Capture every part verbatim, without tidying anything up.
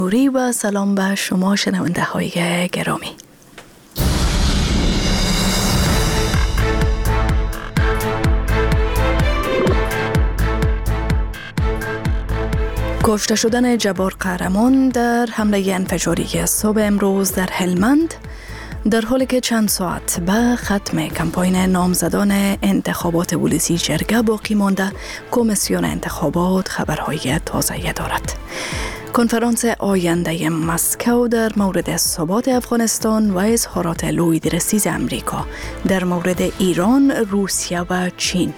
نوری و سلام به شما شنونده های گرامی. کشته شدن جبار قهرمان در حمله انفجاری صبح امروز در هلمند، در حالی که چند ساعت به ختم کمپاین نامزدان انتخابات ولسی جرگه باقی مانده، کمیسیون انتخابات خبرهای تازه دارد. کنفرانس آینده مسکو در مورد ثبات افغانستان و اظهارات لوید رسیز امریکا در مورد ایران، روسیه و چین.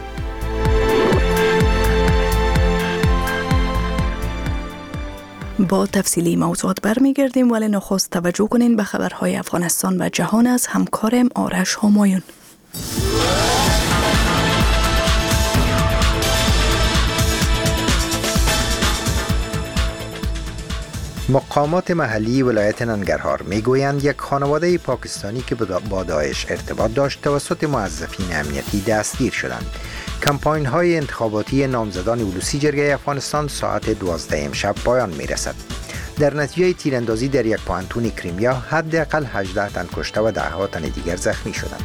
با تفصیلی موضوعات برمیگردیم، ولی نخست توجه کنین به خبرهای افغانستان و جهان از همکارم آرش همایون. مقامات محلی ولایت ننگرهار میگویند یک خانواده پاکستانی که با داعش ارتباط داشت توسط موظفین امنیتی دستگیر شدند. کمپاین های انتخاباتی نامزدان ولسی جرگه افغانستان ساعت دوازده امشب پایان می رسد. در نتیجه تیراندازی در یک پوهنتون کریمیا حداقل هجده تن کشته و ده ها تن دیگر زخمی شدند.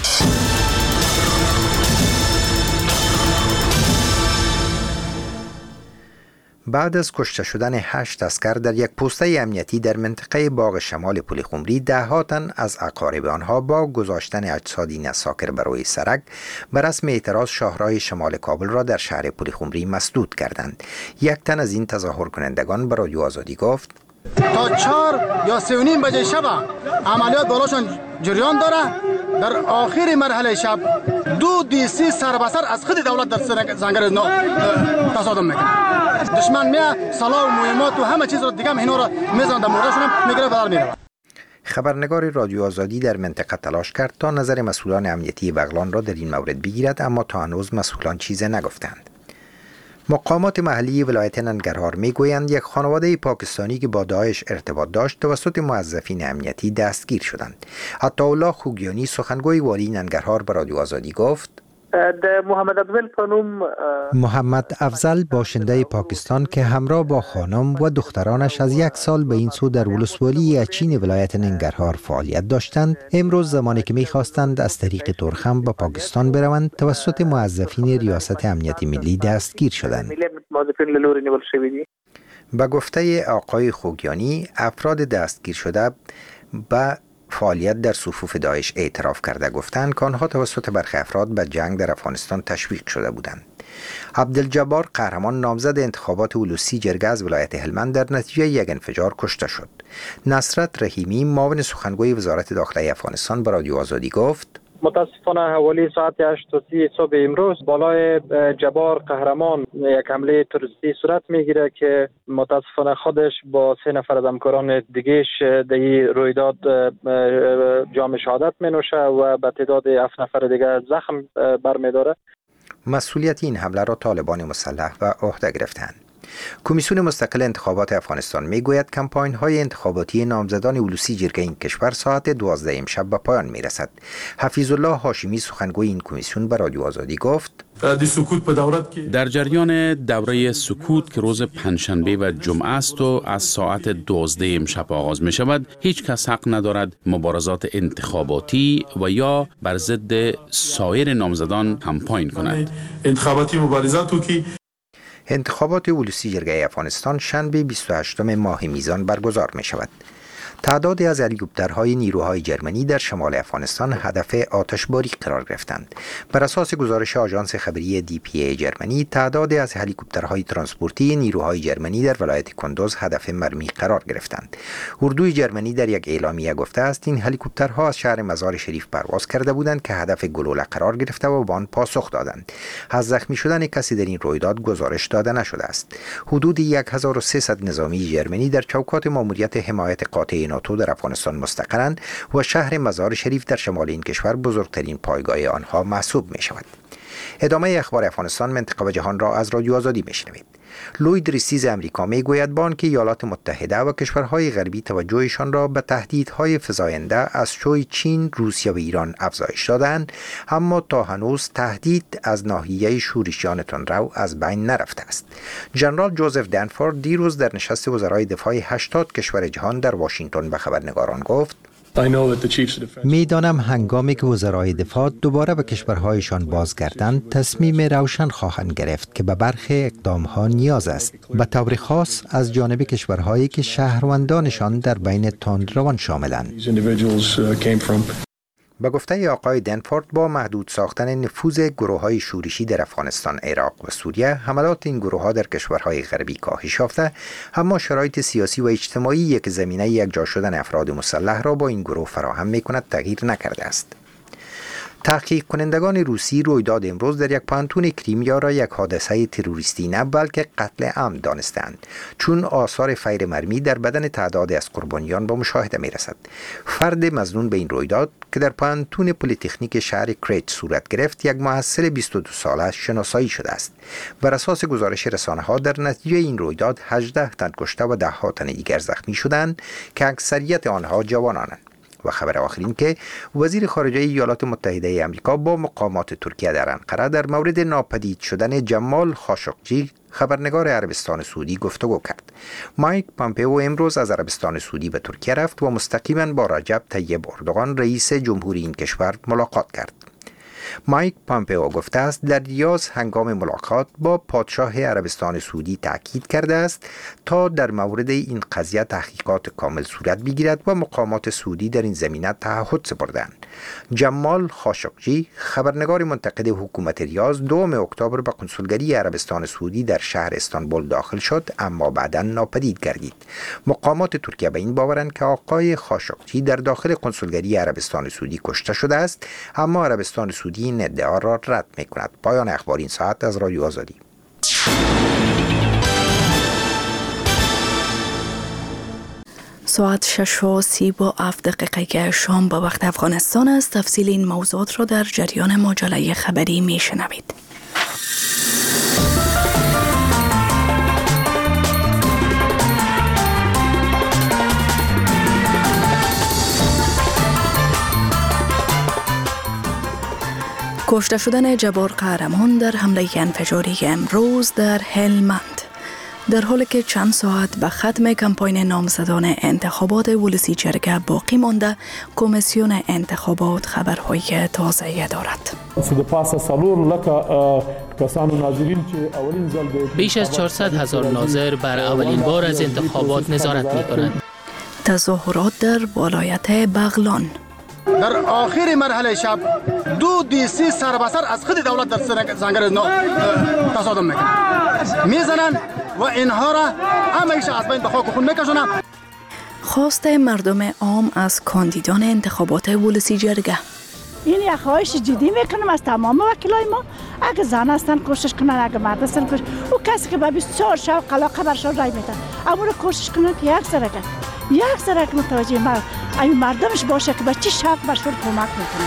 بعد از کشته شدن هشت عسکر در یک پوسته امنیتی در منطقه باغ شمال پولیخمری، ده ها تن از اقارب آنها با گذاشتن اجسادی نساکر بر روی سرک بر رسم اعتراض شاهراه شمال کابل را در شهر پولیخمری مسدود کردند. یک تن از این تظاهر کنندگان به رادیو آزادی گفت: تا چهار یا سه و نیم بجه شب عملیات بالاشان جریان داره. در آخر مرحله شب دو دیسی سربسر از خود دولت در زنگر تصادم میکنه. دشمن میه سلاح و مهمات و همه چیز را دیگه اینا را میزنند، موردشون هم میگیره بدر میره. خبرنگار رادیو آزادی در منطقه تلاش کرد تا نظر مسئولان امنیتی بغلان را در این مورد بگیرد، اما تا هنوز مسئولان چیزی نگفتند. مقامات محلی ولایت ننگرهار میگویند یک خانواده پاکستانی که با داعش ارتباط داشت توسط موظفین امنیتی دستگیر شدند. عطاالله خوگیانی سخنگوی والی ننگرهار به رادیو آزادی گفت: محمد افضل پنوم محمد افضل باشنده پاکستان که همراه با خانم و دخترانش از یک سال به این سو در ولسوالی اچین ولایت ننگرهار فعالیت داشتند، امروز زمانی که می‌خواستند از طریق ترخم به پاکستان بروند توسط موظفین ریاست امنیت ملی دستگیر شدند. به گفته آقای خوگیانی، افراد دستگیر شده به فعالیت در صفوف داعش اعتراف کرده گفتند که آنها توسط برخی افراد به جنگ در افغانستان تشویق شده بودند. عبدالجبار قهرمان نامزد انتخابات ولسی جرگه از ولایت هلمند در نتیجه یک انفجار کشته شد. نصرت رحیمی معاون سخنگوی وزارت داخله افغانستان به رادیو آزادی گفت: متاسفانه حوالی ساعت هشت و سی صبح امروز بالای جبار قهرمان یک حمله تروریستی صورت میگیره که متاسفانه خودش با سه نفر از همکاران دیگهش در این رویداد جام شهادت می نوشه و به تعداد هفت نفر دیگه زخم برمیداره. مسئولیت این حمله را طالبان مسلح به عهده گرفتند. کمیسیون مستقل انتخابات افغانستان میگوید کمپاین های انتخاباتی نامزدان ولسی جرگه این کشور ساعت دوازده امشب به پایان میرسد. حفیظ الله هاشمی سخنگوی این کمیسیون به رادیو آزادی گفت: در جریان دوره سکوت که روز پنجشنبه و جمعه است و از ساعت دوازده امشب آغاز می شود، هیچ کس حق ندارد مبارزات انتخاباتی و یا بر ضد سایر نامزدان کمپاین کند. انتخاباتی مبارزات که انتخابات ولسی جرگه افغانستان شنبه بیست و هشتم ماه میزان برگزار می شود. تعدادی از هلیکوپترهای نیروهای جرمنی در شمال افغانستان هدف آتشباری قرار گرفتند. بر اساس گزارش آژانس خبری دی پی ای جرمنی، تعدادی از هلیکوپترهای ترانسپورتی نیروهای جرمنی در ولایت کندوز هدف مرمی قرار گرفتند. اردوی جرمنی در یک اعلامیه گفته است این هلیکوپترها از شهر مزار شریف پرواز کرده بودند که هدف گلوله قرار گرفته و به آن پاسخ دادند. از زخمی شدن کسی در این رویداد گزارش داده نشده است. حدود هزار و سیصد نظامی جرمنی در چوکات ماموریت حمایت قاطع ناتو در افغانستان مستقرند و شهر مزار شریف در شمال این کشور بزرگترین پایگاه آنها محسوب می شود. ادامه اخبار افغانستان، منطقه و جهان را از رادیو آزادی میشنوید. لوید ریسیز امریکا میگوید با آنکه ایالات متحده و کشورهای غربی توجهشان را به تهدیدهای فزاینده از سوی چین، روسیه و ایران افزایش دادند، اما تا هنوز تهدید از ناحیه شورشیان تندرو از بین نرفته است. ژنرال جوزف دنفورد دیروز در نشست وزرای دفاع هشتاد کشور جهان در واشنگتن به خبرنگاران گفت: میدانم هنگامی که وزرای دفاع دوباره به کشورهایشان بازگردند تصمیم روشن خواهند گرفت که به برخی اقدامها نیاز است، به طور خاص از جانب کشورهایی که شهروندانشان در بین تندروان شاملند. به گفته آقای دنفورد، با محدود ساختن نفوذ گروه‌های شورشی در افغانستان، عراق و سوریه، حملات این گروه‌ها در کشورهای غربی کاهش یافته، اما شرایط سیاسی و اجتماعی که زمینه یکجا شدن افراد مسلح را با این گروه فراهم می‌کند تغییر نکرده است. تحقیق کنندگان روسی رویداد امروز در یک پانتون کریمیا را یک حادثه تروریستی نه بلکه قتل عمد دانستند، چون آثار فیر مرمی در بدن تعدادی از قربانیان به مشاهده می رسد. فرد مظنون به این رویداد که در پانتون پلیتکنیک شهر کریت صورت گرفت، یک محصل بیست و دو ساله شناسایی شده است. بر اساس گزارش رسانه ها در نتیجه این رویداد هجده تن کشته و ده ها تن دیگر زخمی شدند که اکثریت آنها جوانانند. و خبر آخرین که وزیر خارجه ایالات متحده آمریکا با مقامات ترکیه در انقره در مورد ناپدید شدن جمال خاشقجی، خبرنگار عربستان سعودی، گفتگو کرد. مایک پامپئو امروز از عربستان سعودی به ترکیه رفت و مستقیما با رجب طیب اردوغان رئیس جمهوری این کشور ملاقات کرد. مایک پامپئو گفته است در ریاض هنگام ملاقات با پادشاه عربستان سعودی تاکید کرده است تا در مورد این قضیه تحقیقات کامل صورت بگیرد و مقامات سعودی در این زمینه تعهد سپردند. جمال خاشقجی، خبرنگار منتقد حکومت ریاض، دوم اکتبر به کنسولگری عربستان سعودی در شهر استانبول داخل شد اما بعداً ناپدید گردید. مقامات ترکیه به این باورند که آقای خاشقجی در داخل کنسولگری عربستان سعودی کشته شده است، اما عربستان سعودی این ادعا را رد می‌کند. پایان اخبار این ساعت از رادیو آزادی. ساعت شش و سی و هفت دقیقه شام به وقت افغانستان است. تفصیل این موضوعات را در جریان مجله خبری میشنوید. کشته شدن جبار قهرمان در حمله انفجاری امروز در هلمند، در حالی که چند ساعت به ختم کمپاین نامزدان انتخابات ولسی جرگه باقی مانده، کمیسیون انتخابات خبرهای تازه دارد. بیش از چهارصد هزار ناظر بر اولین بار از انتخابات نظارت می‌کنند. تظاهرات در ولایت بغلان. در آخر مرحله شب دو دیسی سربسر از خود دولت در زنگر تصادم میکنن، میزنن و اینها را همیشه از بین به خاک خون میکشونن. خواست مردم عام از کاندیدان انتخابات ولسی جرگه. این یک خواهش جدی میکنم از تمام وکیلای ما، اگه زن هستن کوشش کنن، اگه مرد هستن کوشش، او کسی که به بیست و چهار شب قلاقه برشان رای میدن، اما رو کوشش کنن که یک سرکه یک سرک متوجه مرد این مردمش باشه که به چی شب برشون کمک میکنه.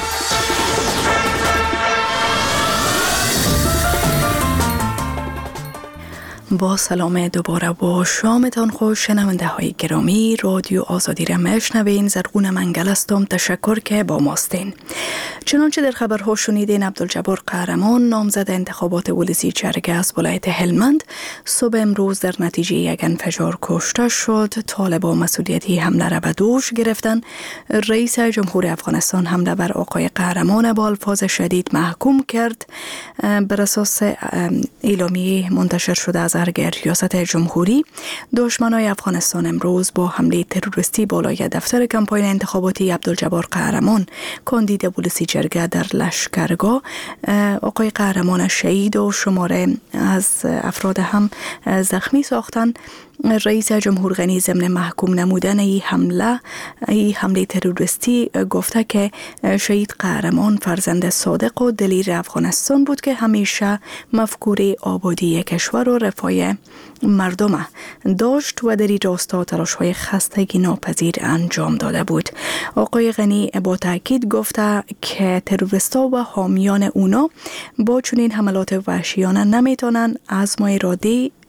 با سلام دوباره با شامتان خوش شنونده های گرامی. رادیو آزادی را میشنوین. زرغون منگل هستم. تشکر که با ماستین. چنانچه در خبرها شنیدین، عبدالجبار قهرمان نامزد انتخابات ولسی جرگه از ولایت هلمند صبح امروز در نتیجه یک انفجار کشته شد. طالبان مسئولیتی حمله را به دوش گرفتن. رئیس جمهور افغانستان حمله بر آقای قهرمان با الفاظ شدید محکوم کرد. بر اساس اعلامیه منتشر شده از ارگه ریاست جمهوری، دشمنان افغانستان امروز با حمله تروریستی بالای دفتر کمپاین انتخاباتی عبدالجبار قهرمان کاندید ولسی جرگه در لشکرگاه آقای قهرمان شهید و شماره از افراد هم زخمی ساختند. رئیس جمهور غنی ضمن محکوم نمودن این حمله این حمله تروریستی گفته که شهید قهرمان فرزند صادق و دلیر افغانستان بود که همیشه مفکوره آبادی کشور و رفاه مردم داشت و در این راستا تلاش‌های خستگی ناپذیر انجام داده بود. آقای غنی با تاکید گفته که تروریستا و حامیان اونا با چنین حملات وحشیانه نمیتونن عزم و اراده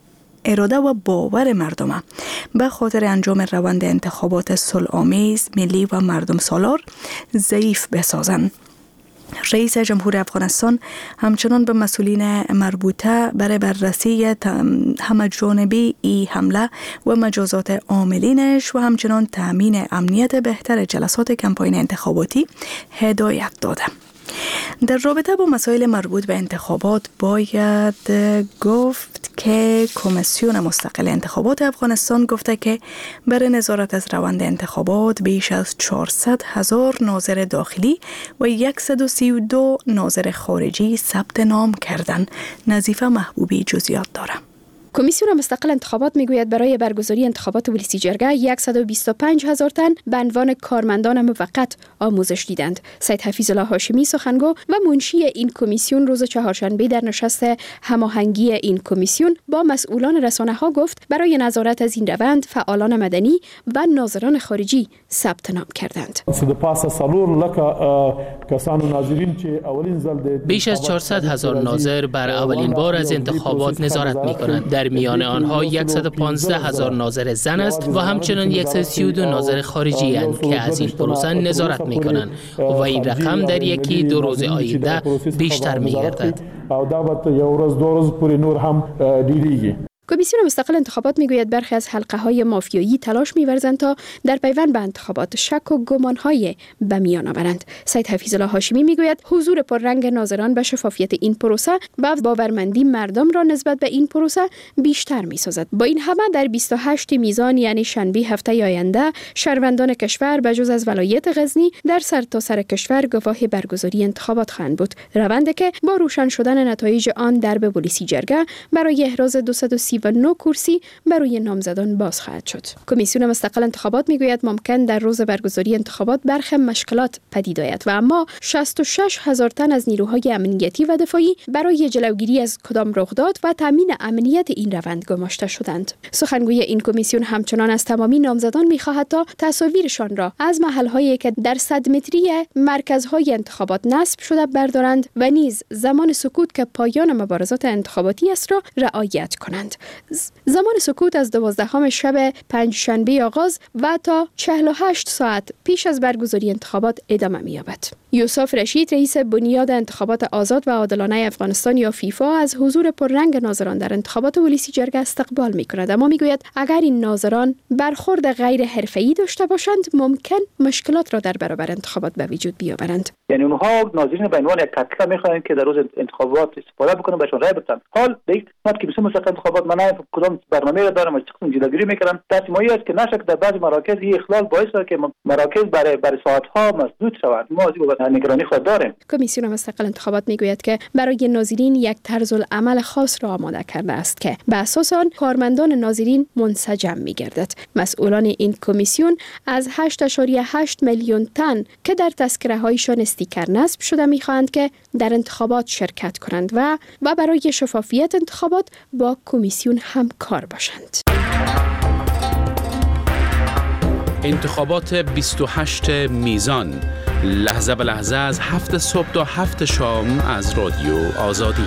اراده و باور مردم به خاطر انجام روند انتخابات صلح‌آمیز، ملی و مردم سالار ضعیف بسازند. رئیس جمهور افغانستان همچنان به مسئولین مربوطه برای بررسی همه جانبی ای حمله و مجازات عاملینش و همچنان تامین امنیت بهتر جلسات کمپاین انتخاباتی هدایت داده. در رابطه با مسائل مربوط به انتخابات باید گفت که کمیسیون مستقل انتخابات افغانستان گفته که برای نظارت از روند انتخابات بیش از چهارصد هزار ناظر داخلی و صد و سی و دو ناظر خارجی ثبت نام کردند. نظیفه محبوبی جزئیات داره. کمیسیون مستقل انتخابات میگوید برای برگزاری انتخابات ولسی جرگه صد و بیست و پنج هزار تن به عنوان کارمندان موقت آموزش دیدند. سید حفیظ الله هاشمی سخنگو و منشی این کمیسیون روز چهارشنبه در نشست هماهنگی این کمیسیون با مسئولان رسانه‌ها گفت برای نظارت از این روند فعالان مدنی و ناظران خارجی ثبت نام کردند. بیش از چهارصد هزار ناظر بر اولین بار از انتخابات نظارت می‌کنند. در میان آنها صد و پانزده هزار ناظر زن است و همچنین صد و سی و دو ناظر خارجی اند که از این پروسه نظارت می‌کنند و این رقم در یکی دو روز آینده بیشتر می‌گردد. کمیسیون مستقل انتخابات میگوید برخی از حلقه های مافیایی تلاش می‌ورزند تا در پیوند به انتخابات شک و گمان‌های به میان آورند. سید حفیظ الله هاشمی میگوید حضور پررنگ ناظران به شفافیت این پروسه و باورمندی مردم را نسبت به این پروسه بیشتر می‌سازد. با این همه در بیست و هشت میزان یعنی شنبه هفته آینده شهروندان کشور به جز از ولایت غزنی در سرتاسر کشور گواه برگزاری انتخابات خواهند بود. روندی که با روشن شدن نتایج آن درب ولسی جرگه برای احراز دویست و سی و نه کرسی برای نامزدان باز خواهد شد. کمیسیون مستقل انتخابات میگوید ممکن در روز برگزاری انتخابات برخی مشکلات پدید آید و اما شصت و شش هزار تن از نیروهای امنیتی و دفاعی برای جلوگیری از کدام رخداد و تامین امنیت این روند گماشته شدند. سخنگوی این کمیسیون همچنان از تمامی نامزدان میخواهد تا تصاویرشان را از محلهایی که در صد متری مرکزهای انتخابات نصب شده بردارند و نیز زمان سکوت که پایان مبارزات انتخاباتی است را رعایت کنند. زمان سکوت از دوازدهم شب پنجشنبه آغاز و تا چهل و هشت ساعت پیش از برگزاری انتخابات ادامه می‌یابد. یوسف رشید رئیس بنیاد انتخابات آزاد و عادلانه افغانستان یا فیفا از حضور پررنگ ناظران در انتخابات ولسی جرگه استقبال می‌کند، اما می‌گوید اگر این ناظران برخورد غیر حرفه‌ای داشته باشند ممکن مشکلات را در برابر انتخابات به وجود بیاورند. یعنی اونها ناظرین به عنوان یک کتله می‌خواهند که در روز انتخابات استفاده بکنن بهشون رای بدن. حال دیگه وقتی که بسیار مستقل انتخابات منای کدام برنامه را دارم از چقدر جلوگیری می‌کنن تصمیمی است که نشک در بعضی مراکز این اخلال باعث شده که مراکز برای برای ساعت‌ها مسدود شوند. ما از این نگرانی خود داریم. کمیسیون مستقل انتخابات میگوید که برای ناظرین یک طرز العمل خاص را آماده کرده است که به اساس آن کارمندان ناظرین منسجم می‌گردد. مسئولان این کمیسیون از هشت ممیز هشت میلیون تن که در تذکره‌هایشان استیکر نصب شده می‌خواهند که در انتخابات شرکت کنند و و برای شفافیت انتخابات با کمیسیون همکار باشند. انتخابات بیست و هشت میزان، لحظه به لحظه از هفت صبح تا هفت شام از رادیو آزادی.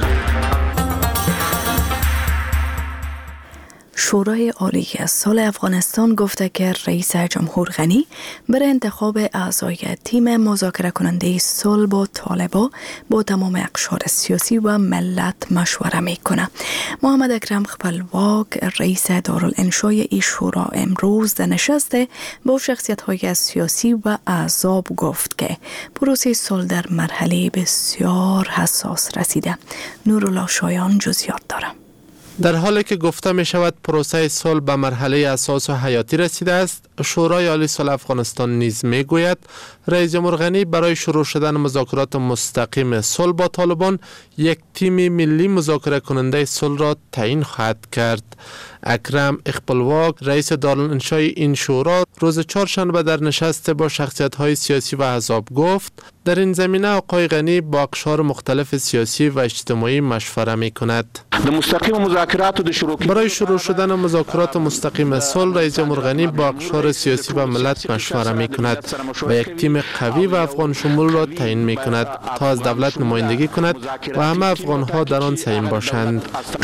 شورای عالی سال افغانستان گفته که رئیس جمهور غنی برای انتخاب اعضای تیم مذاکره کننده صلح با طالبان با تمام اقشار سیاسی و ملت مشوره میکنه. محمد اکرم خپلواک رئیس دارالانشای این شورا امروز در نشست با شخصیت‌های سیاسی و احزاب گفت که پروسه صلح در مرحله بسیار حساس رسیده. نورالله شایان جزئیات داره. در حالی که گفته می شود پروسه صلح به مرحله اساس و حیاتی رسیده است، شورای عالی صلح افغانستان نیز می گوید رئیس جمهور غنی برای شروع شدن مذاکرات مستقیم صلح با طالبان یک تیم ملی مذاکره کننده صلح را تعیین خواهد کرد. اکرم خپلواک رئیس دارالانشای این شورا روز چهارشنبه در نشست با شخصیت‌های سیاسی و احزاب گفت در این زمینه آقای غنی با اقشار مختلف سیاسی و اجتماعی مشوره می‌کند. مستقیم مذاکرات شروع برای شروع شدن مذاکرات مستقیم صلح رئیس جمهور غنی با اقشار امور سیاسی و ملت مشوره می کند و یک تیم قوی و افغان شمول را تعیین می کند تا از دولت نمایندگی کند و همه افغان ها در آن سهیم باشند.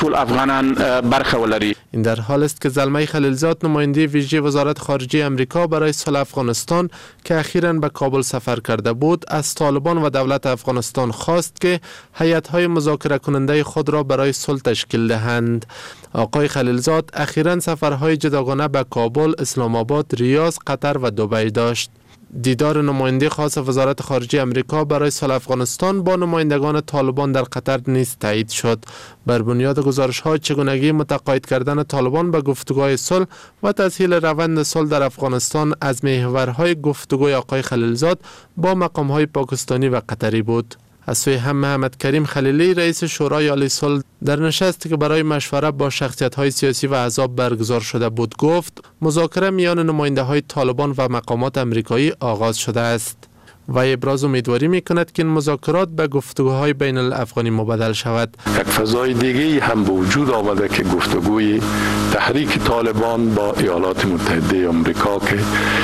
این در حال است که زلمه خلیلزاد نماینده ویژه وزارت خارجه امریکا برای صلح افغانستان که اخیراً به کابل سفر کرده بود از طالبان و دولت افغانستان خواست که هیئت‌های مذاکره کننده خود را برای صلح تشکیل دهند. آقای خلیلزاد اخیراً سفرهای جداگانه به کابل، اسلام آباد، ریاض، قطر و دبی داشت. دیدار نماینده خاص وزارت خارجه امریکا برای صلح افغانستان با نمایندگان طالبان در قطر نیز تایید شد. بر بنیاد گزارش‌ها چگونگی متقاعد کردن طالبان به گفتگوهای صلح و تسهیل روند صلح در افغانستان از محورهای گفتگوی آقای خلیلزاد با مقام‌های پاکستانی و قطری بود. از سوی هم محمد کریم خلیلی رئیس شورای عالی صلح در نشستی که برای مشوره با شخصیت‌های سیاسی و احزاب برگزار شده بود گفت مذاکره میان نماینده‌های طالبان و مقامات امریکایی آغاز شده است و ابراز امیدواری می‌کند که این مذاکرات به گفتگوهای بین الافغانی مبدل شود. یک فضای دیگری هم به وجود آمده که گفتگوی تحریک طالبان با ایالات متحده آمریکا که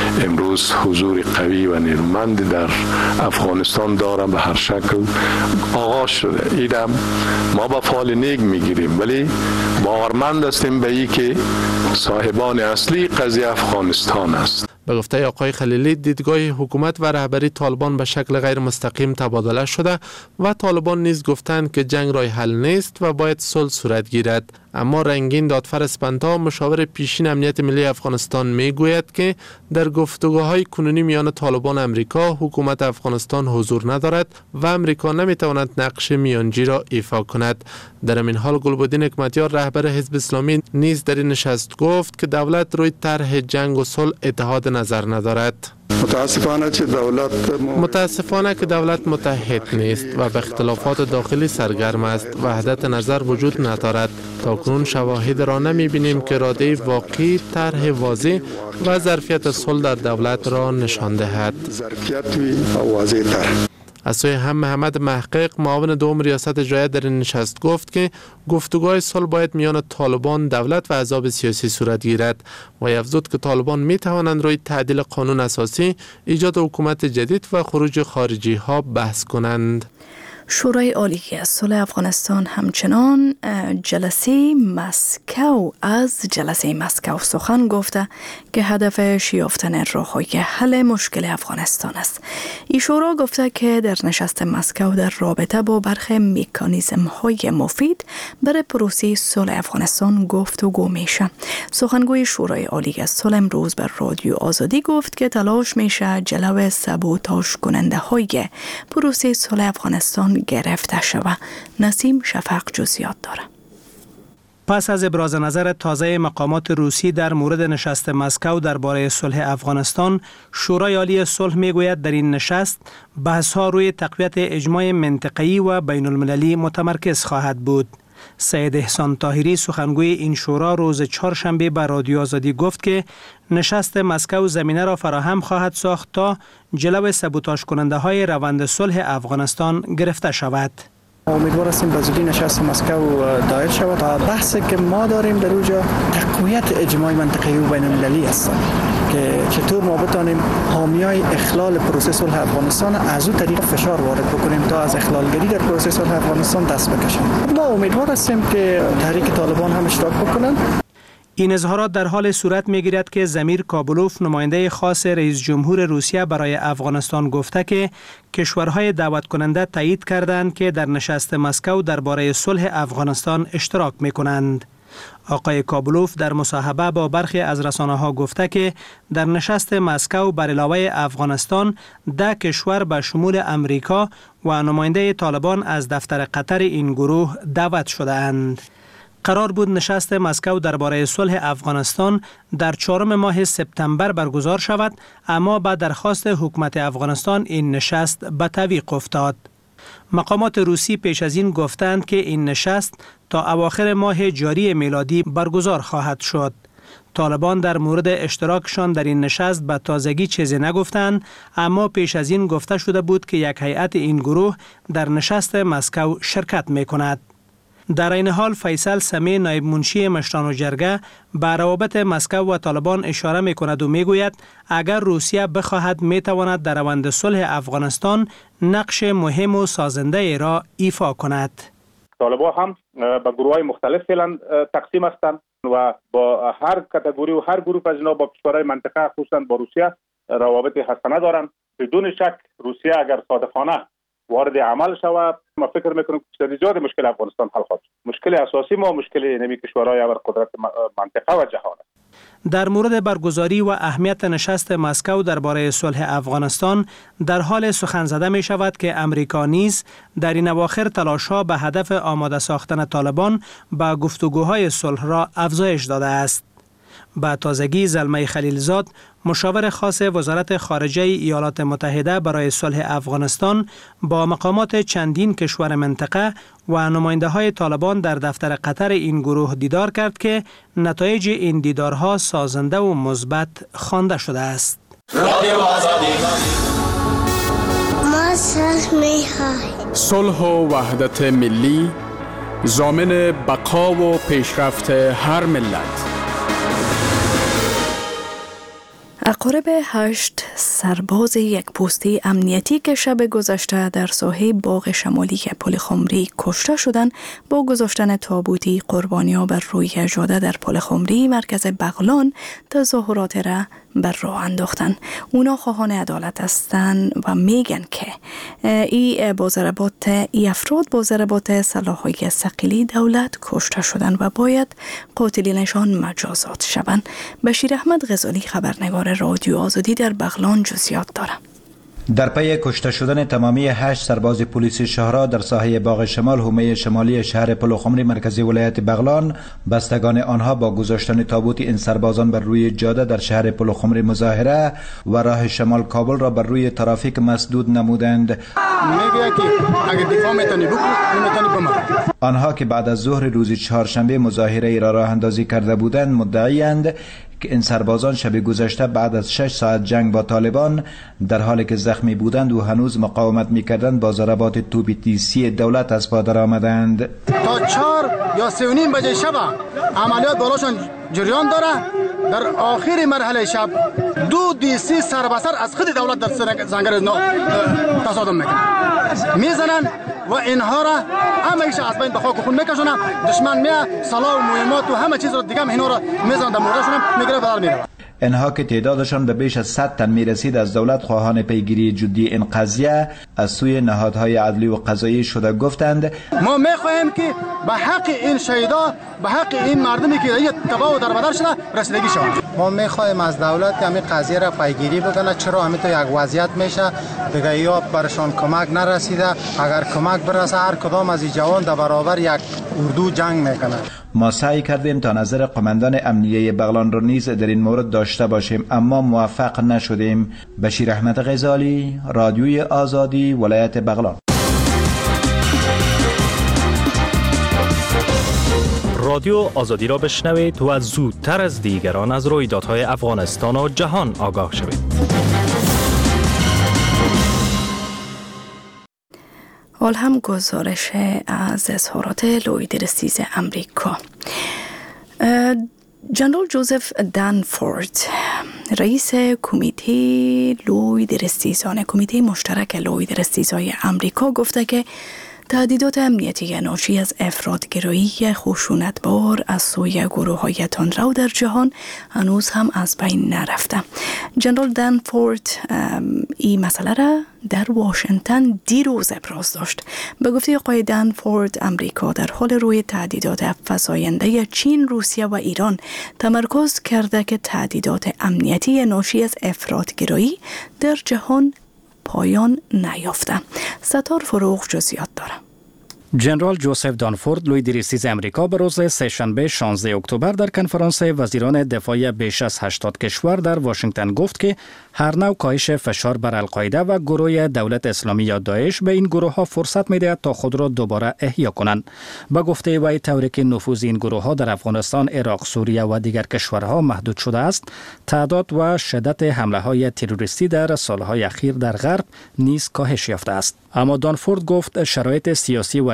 امروز حضور قوی و نیرومند در افغانستان دارند به هر شکل آغاز شده. ایدم ما به فال نیک میگیریم ولی باورمند هستیم به این که صاحبان اصلی قضیه افغانستان است. به گفته آقای خلیلی دیدگاه حکومت و رهبری طالبان به شکل غیر مستقیم تبادله شده و طالبان نیز گفتند که جنگ راه حل نیست و باید صلح صورت گیرد. اما رنگین دادفر اسپنتا مشاور پیشین امنیت ملی افغانستان میگوید که در گفتگوهای کنونی میان طالبان و امریکا حکومت افغانستان حضور ندارد و امریکا نمیتواند نقش میانجی را ایفا کند. در این حال گلبدین حکمتیار رهبر حزب اسلامی نیز در این نشست گفت که دولت روی طرح جنگ و صلح اتحاد نظر ندارد. متاسفانه که دولت متاسفانه که دولت متحد نیست و به اختلافات داخلی سرگرم است و وحدت نظر وجود ندارد. تاکنون شواهد را نمی بینیم که اراده واقعی طرح واضح و ظرفیت صلح در دولت را نشان دهد. از سوی هم محمد محقق معاون دوم ریاست اجرایی در این نشست گفت که گفتگوهای صلح باید میان طالبان، دولت و احزاب سیاسی صورت گیرد و افزود که طالبان می توانند روی تعدیل قانون اساسی، ایجاد حکومت جدید و خروج خارجی ها بحث کنند. شورای عالی صلح افغانستان همچنان جلسه مسکو از جلسه مسکو سخن گفته که هدفش یافتن راه‌های حل مشکل افغانستان است. این شورا گفته که در نشست مسکو در رابطه با برخی مکانیزم‌های مفید برای پروسه صلح افغانستان گفتگو میشه. سخنگوی شورای عالی صلح امروز بر رادیو آزادی گفت که تلاش میشه جلو سابوتاژ کننده های پروسه صلح افغانستان گرفته شود. نسیم شفق جزئیات داره. پس از ابراز نظر تازه مقامات روسی در مورد نشست مسکو درباره صلح افغانستان، شورای عالی صلح میگوید در این نشست بحث‌ها روی تقویت اجماع منطقه‌ای و بین المللی متمرکز خواهد بود. سید احسان طاهری سخنگوی این شورا روز چهارشنبه به رادیو آزادی گفت که نشست مسکو زمینه را فراهم خواهد ساخت تا جلو سابوتاژ کننده های روند صلح افغانستان گرفته شود. امیدوار هستیم به زودی نشست مسکو دایر شود. بحثی که ما داریم در اونجا تقویت اجماع منطقه‌ای و بین المللی است که چطور ما بتانیم حامیای اخلال پروسه صلح افغانستان از اون طریق فشار وارد بکنیم تا از اخلالگری در پروسه صلح افغانستان دست بکشیم. ما امیدوار هستیم که تحریک طالبان هم اشتراک بکنن. این اظهارات در حال صورت می‌گیرد که زمیر کابلوف نماینده خاص رئیس جمهور روسیه برای افغانستان گفته که کشورهای دعوت کننده تایید کردند که در نشست مسکو درباره صلح افغانستان اشتراک می‌کنند. آقای کابلوف در مصاحبه با برخی از رسانه‌ها گفته که در نشست مسکو بر علاوه افغانستان ده کشور به شمول امریکا و نماینده طالبان از دفتر قطر این گروه دعوت شده‌اند. قرار بود نشست مسکو درباره صلح افغانستان در چهارم ماه سپتامبر برگزار شود، اما با درخواست حکومت افغانستان این نشست به تعویق افتاد. مقامات روسی پیش از این گفتند که این نشست تا اواخر ماه جاری میلادی برگزار خواهد شد. طالبان در مورد اشتراکشان در این نشست به تازگی چیزی نگفتند، اما پیش از این گفته شده بود که یک هیئت این گروه در نشست مسکو شرکت می کند. در این حال فیصل سمی نایب منشی مشران و جرگه به روابط مسکو و طالبان اشاره می کند و می گوید اگر روسیه بخواهد می تواند در روند صلح افغانستان نقش مهم و سازنده ای را ایفا کند. طالبان هم به گروه های مختلف فعلا تقسیم هستند و با هر کاتگوری و هر گروه از اینا با کشورهای منطقه خصوصا با روسیه روابط حسنه دارند. بدون شک روسیه اگر صادقانه وارد عمل شود ما فکر میکنم که زیاد مشکل افغانستان حل خواهد. مشکل اساسی ما مشکل نمی کشورهای ابر قدرت منطقه و جهان. در مورد برگزاری و اهمیت نشست مسکو درباره صلح افغانستان در حال سخن زده می شود که امریکا نیز در این اواخر تلاش‌ها به هدف آماده ساختن طالبان با گفتگوهای صلح را افزایش داده است. با تازگی زلمه خلیلزاد مشاور خاص وزارت خارجه ایالات متحده برای صلح افغانستان با مقامات چندین کشور منطقه و نماینده های طالبان در دفتر قطر این گروه دیدار کرد که نتایج این دیدارها سازنده و مثبت خوانده شده است. ما صلح می‌خواهیم. صلح و وحدت ملی ضامن بقا و پیشرفت هر ملت. اقارب هشت سرباز یک پسته امنیتی که شب گذشته در ساحه باغ شمالی پل خمری کشته شدند با گذاشتن تابوتی قربانی‌ها بر روی جاده در پل خمری مرکز بغلان تظاهرات را بر راه انداختند. اونا خواهان عدالت هستند و میگن که ای با ضربات ای افراد با ضربات سلاح‌های ثقیلی دولت کشته شدند و باید قاتلینشان مجازات شوند. بشیر احمد غزالی خبرنگار رادیو آزادی در بغلان جزئیات دارد. در پی کشته شدن تمامی هشت سرباز پلیس شهرها در ساحه باغ شمال حومه شمالی شهر پلخمری مرکزی ولایت بغلان، بستگان آنها با گذاشتن تابوت این سربازان بر روی جاده در شهر پلخمری مظاهره و راه شمال کابل را بر روی ترافیک مسدود نمودند. آنها که بعد از ظهر روز چهارشنبه مظاهره را راه اندازی کرده بودند مدعی‌اند که این سربازان شب گذشته بعد از شش ساعت جنگ با طالبان در حالی که زخمی بودند و هنوز مقاومت می‌کردند با ضربات توپ تیسی دولت از پا درآمدند. تا چهار یا سه و نیم بجه شب عملیات بالاشان جریان داره. در آخر مرحله شب دو دیسی سربسر از خود دولت در زنگر تصادم میکنن میزنن و اینها را همیشه از بین به خاک خون میکشونن. دشمن میاد سلاح و مهمات و همه چیز را دیگه اینا را میزنن در موردشون میگیره و در میره. اینها که تعدادشان به بیش از صد تن میرسید از دولت خواهان پیگیری جدی این قضیه از سوی نهادهای عدلی و قضایی شده گفتند ما میخواهیم که به حق این شهیدا به حق این مردمی که تباه و دربدر شده رسیدگی شود. ما میخواهیم از دولت که همین قضیه را پیگیری بکنه. چرا همین تو یک وضعیت میشه دیگه یا برشان کمک نرسیده. اگر کمک برسه هر کدام از این جوان در برابر یک اردو جنگ میکنه. ما سعی کردیم تا نظر قماندان امنیه بغلان را نیز در این مورد داشته باشیم اما موفق نشدیم. بشیر احمد غزالی، رادیوی آزادی، ولایت بغلان. رادیو آزادی را بشنوید و زودتر از دیگران از رویدادهای افغانستان و جهان آگاه شوید. حال هم گزارش از اظهارات لوید رستیز امریکا. جنرال جوزف دنفورد رئیس کمیته لوید رستیزان کمیته مشترک لوید رستیزهای امریکا گفته که تهدیدات امنیتی ناشی از افراطگرایی خشونتبار از سوی گروه‌های تندرو در جهان هنوز هم از بین نرفته. جنرال دنفورد این مسئله را در واشنگتن دیروز ابراز داشت. به گفته آقای دنفورد، امریکا در حال روی تهدیدات فزاینده چین، روسیه و ایران تمرکز کرده که تهدیدات امنیتی ناشی از افراطگرایی در جهان پایان نیافته. ستار فروغ جزئیات داره. جنرال جوزف دانفورد لوید رستیز امریکا به روز سه‌شنبه شانزده اکتبر در کنفرانس وزیران دفاع بیش از هشتاد کشور در واشنگتن گفت که هر نوع کاهش فشار بر القاعده و گروه دولت اسلامی یا داعش به این گروه ها فرصت می‌دهد تا خود را دوباره احیا کنند. به گفته وی طوری که نفوذ این گروه ها در افغانستان، عراق، سوریه و دیگر کشورها محدود شده است، تعداد و شدت حمله های تروریستی در سالهای اخیر در غرب نیز کاهش یافته است. اما دانفورد گفت شرایط سیاسی و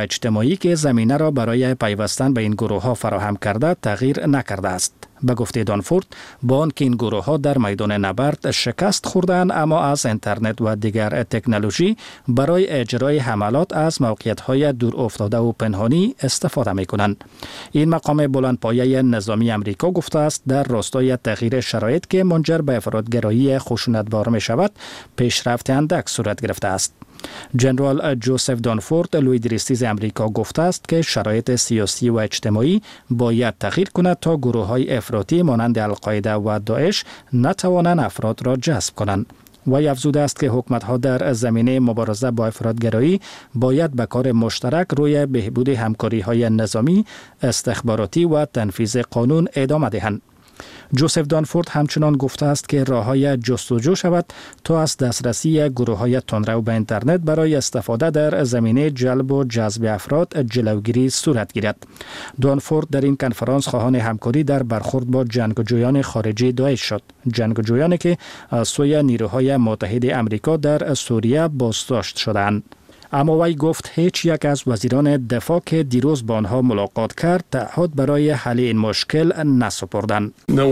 اجتماعی که زمینه را برای پیوستن به این گروه ها فراهم کرده تغییر نکرده است. به گفته دانفورد، با آنکه این گروه ها در میدان نبرد شکست خوردند، اما از اینترنت و دیگر تکنولوژی برای اجرای حملات از موقعیت های دور افتاده و پنهانی استفاده می کنند. این مقام بلندپایه نظامی امریکا گفته است در راستای تغییر شرایط که منجر به افراطگرایی خشونتبار می شود، پیشرفت اندک صورت گرفته است. جنرال جوزف دانفورد لوی درستیز امریکا گفته است که شرایط سیاسی و اجتماعی باید تغییر کند تا گروه های افراطی مانند القاعده و داعش نتوانند افراد را جذب کنند. وی افزوده است که حکومت‌ها در زمینه مبارزه با افراطگرایی باید به کار مشترک روی بهبود همکاری‌های نظامی، استخباراتی و تنفیذ قانون ادامه دهند. جوزف دانفورد همچنان گفته است که راه‌های جستجو شود تا از دسترسی گروه‌های تندرو به اینترنت برای استفاده در زمینه جلب و جذب افراد جلوگیری صورت گیرد. دانفورد در این کنفرانس خواهان همکاری در برخورد با جنگجویان خارجی داعش شد، جنگجویانی که از سوی نیروهای متحد امریکا در سوریه بازداشت شدند. اما وی گفت هیچ یک از وزیران دفاع که دیروز با آنها ملاقات کرد تعهد برای حل این مشکل نسپردند.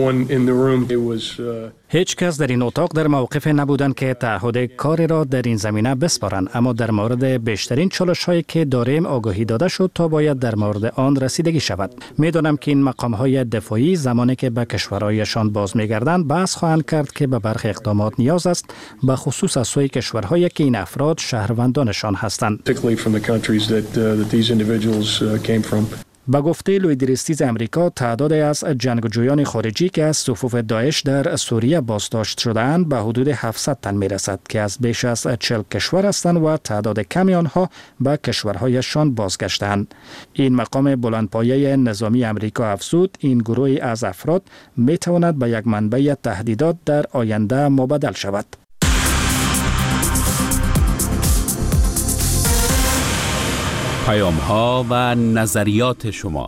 هیچ کس در این اتاق در موقف نبودند که تعهد کاری را در این زمینه بسپارند، اما در مورد بیشترین چالش هایی که داریم آگاهی داده شد تا باید در مورد آن رسیدگی شود. میدانم که این مقام های دفاعی زمانی که به کشورهایشان باز میگردند بحث خواهند کرد که به برخی اقدامات نیاز است، به خصوص از سوی کشورهایی که این افراد شهروندانشان هستند. با گفته لوی درستیز امریکا، تعداد از جنگجویان خارجی که از صفوف داعش در سوریه بازداشت شده‌اند به حدود هفتصد تن میرسد که از بیش از چهل کشور هستند و تعداد کمی آنها به کشورهایشان بازگشتند. این مقام بلندپایه نظامی امریکا افزود این گروه از افراد می تواند به یک منبع تهدیدات در آینده مبدل شود. پیام ها و نظریات شما.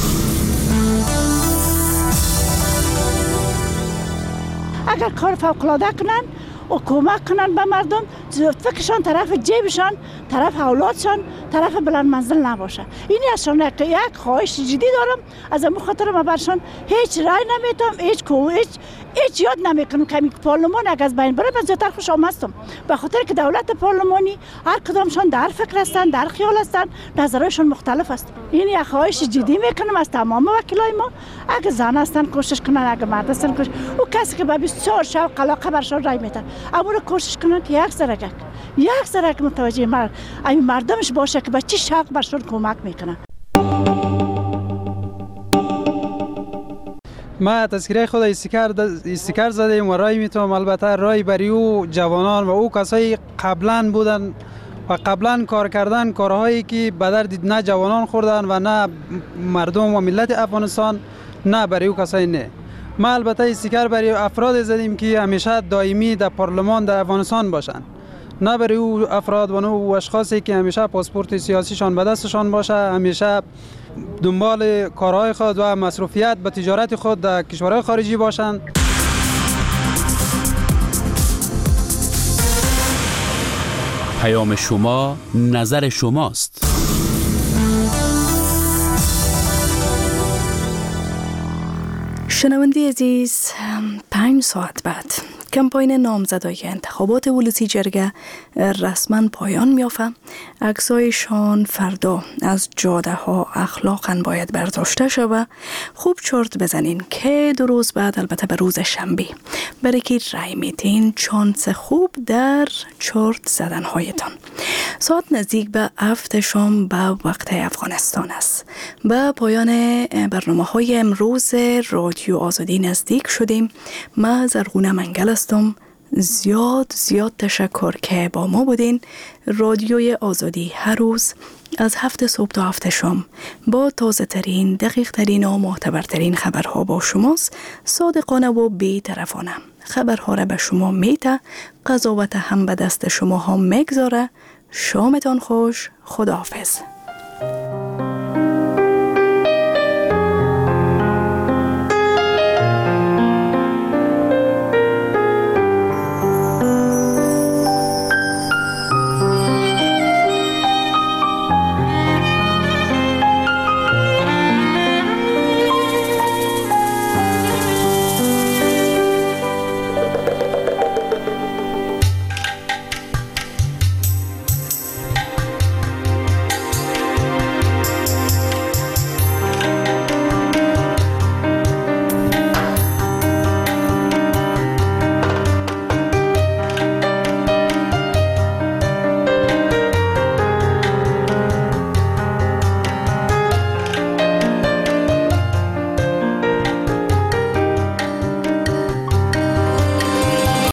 اگر کار فوق‌العاده کنن و کمک کنن به مردم، فکرشان طرف جیبشان، طرف اولادشان، طرف بلند منزل نباشه. اینی ازشان یک خواهش جدی دارم. از این خاطر ما برشان هیچ رای نمیتم، هیچ کو هیچ هیچ یاد نمیکنم که پارلمان اگه از بین بره. من زیادتر خوشم هستم به خاطر که دولت پارلمانی هر کدامشان در فکر هستن، در خیال هستن، نظرشون مختلف است. این یک خواهش جدی میکنم از تمام وکیلای ما، اگه زن هستن کوشش کنن، اگه مرد هستن کوشش، او کسی که به بیست و چهار شب علاقه برشان رای میتن، اما کوشش کنن که یک سرک یک سرک متوجه مرد این مردمش باشه که به چه شوق برشون کمک میکنن. ما تذکره خود استیکر استیکر زدیم و رای میتونم، البته رای بری او جوانان و او کسایی قبلا بودن و قبلا کار کردن کارهایی که به درد نه جوانان خوردن و نه مردم و ملت افغانستان، نه برای او کسایی نه. ما البته استیکر برای افراد زدیم که همیشه دائمی در پارلمان در افغانستان باشن، نه برای او افراد و او اشخاصی که همیشه پاسپورت سیاسیشان به دستشان باشه، همیشه دنبال کارهای خود و مصروفیت به تجارت خود در کشورهای خارجی باشند. پیام شما نظر شماست. شنونده عزیز، پنج ساعت بعد کمپاین نامزدای انتخابات ولسی جرگه رسما پایان می‌یافته. عکسایشان فردا از جاده ها اخلاقاً باید برداشته شود. خوب چرت بزنین که دو روز بعد، البته به روز شنبه، برای که رای میتین چانس خوب در چرت زدن هایتان. ساعت نزدیک به هفت شام به وقت افغانستان است. به پایان برنامه های امروز رادیو آزادی نزدیک شدیم. من زرغونه منگل هستم. زیاد زیاد تشکر که با ما بودین. رادیوی آزادی هر روز از هفت صبح تا هفت شام با تازه ترین، دقیق ترین و معتبرترین خبرها با شماست. صادقانه و بی‌طرفانه خبرها را به شما میته، قضاوت هم به دست شما ها میگذاره. شامتان خوش. خداحافظ.